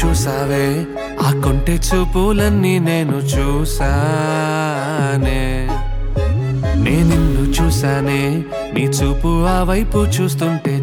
చూసావే ఆ కొంటె చూపులన్నీ నేను చూసానే నిన్ను చూసానే నీ చూపు ఆ వైపు చూస్తుంటే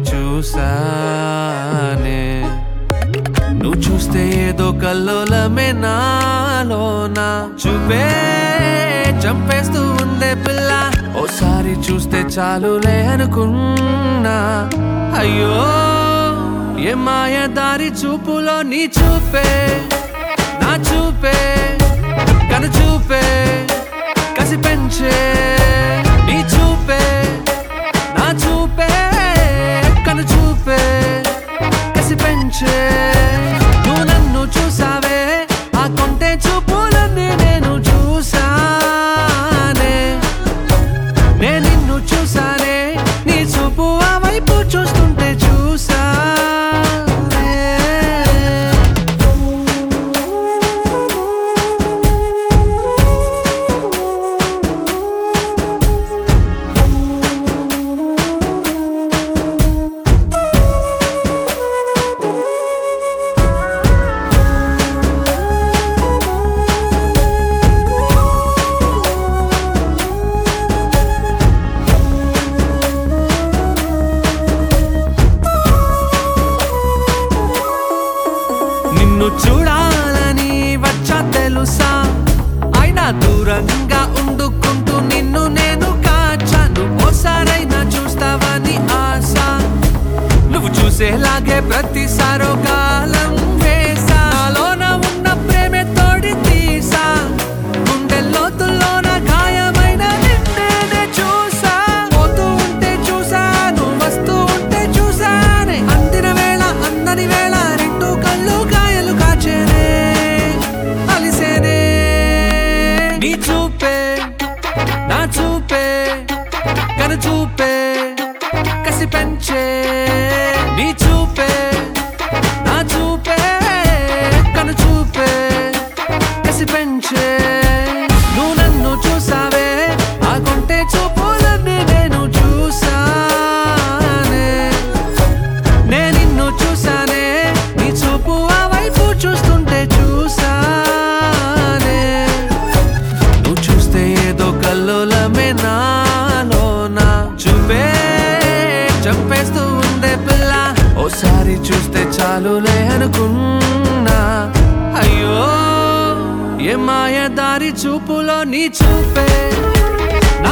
చూసానే నువ్వు చూస్తే ఏదో కల్లోలమే నాలోనా చూపే చంపేస్తూ ఉందే పిల్ల ఓసారి చూస్తే చాలులే అనుకున్నా అయ్యో ఏ మాయ దారి చూపులో నీ చూపే నా చూపే కను చూపే కసి పెంచే నీ చూపే నా చూపే కను చూపే కసి పెంచే నువ్వు నన్ను చూసావే ఆ కొంటె చూపులన్నీ నేను చూసానే నేను నిన్ను చూసానే నీ చూపు ఆ వైపు చూస్తుంటే చూసా నిన్ను చూడాలని వచ్చా తెలుసా అయినా దూరంగా ఉండుకుంటూ నిన్ను నేను కాచాను ఓసారైనా చూస్తావని ఆశ నువ్వు చూసేలాగే ప్రతిసారో కాలం వేసాలోన ఉన్న ప్రేమే తోడి తీసా గుండె లోతుల్లోన గాయమైన నిన్నే చూసా పోతూ ఉంటే చూసాను వస్తూ ఉంటే చూసానే అందిన వేళ అందని వేళ రెండు కళ్ళు కాయలు కాచేనే అలిసేనే నీ చూపే నా చూపే కను చూపే కసి పెంచే నీ చూపే నా చూపే కను చూపే కసి పెంచే నువ్వు నన్ను చూసావే ఆ కొంటె చూపులన్నీ నేను చూసానే నేను నిన్ను చూసానే నీ చూపు ఆ వైపు చూస్తుంటే చూసానే నువ్వు చూస్తే ఏదో కల్లోలమే నాలోనా చూపే చంపేస్తూ ఉందే పిల్ల ఓసారి చూస్తే చాలులే అనుకున్నా అయ్యో ఏ మాయ దారి చూపులో నీ చూపే నా